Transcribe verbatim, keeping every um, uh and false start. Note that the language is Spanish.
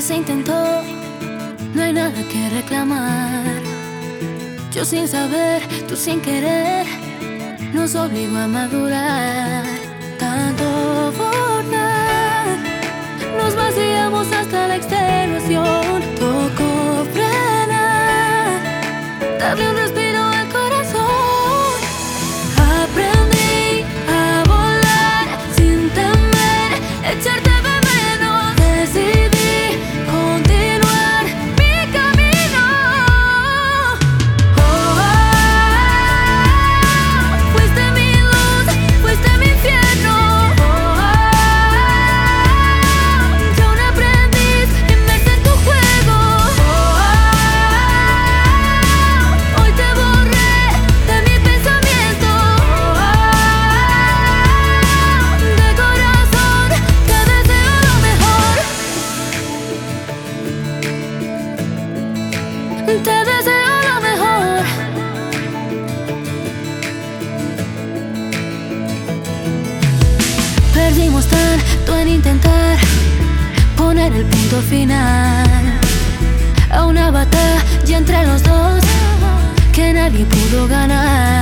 se intentó, no hay nada que reclamar. Yo sin saber, tú sin querer, nos obligó a madurar. Tanto por dar, nos vaciamos hasta la extenuación. Tocó frenar, darle un respiro al corazón. Aprendí a volar sin temer, echarte veneno. Decidí continuar mi camino. Oh, oh, oh, fuiste mi luz, fuiste mi infierno. Oh, oh, oh, yo un aprendiz inmerso en tu juego. Oh, oh, hoy te borré de mi pensamiento. Oh, oh, de corazón te deseo lo mejor. Te deseo lo mejor. Perdimos tanto en intentar poner el punto final a una batalla entre los dos que nadie pudo ganar.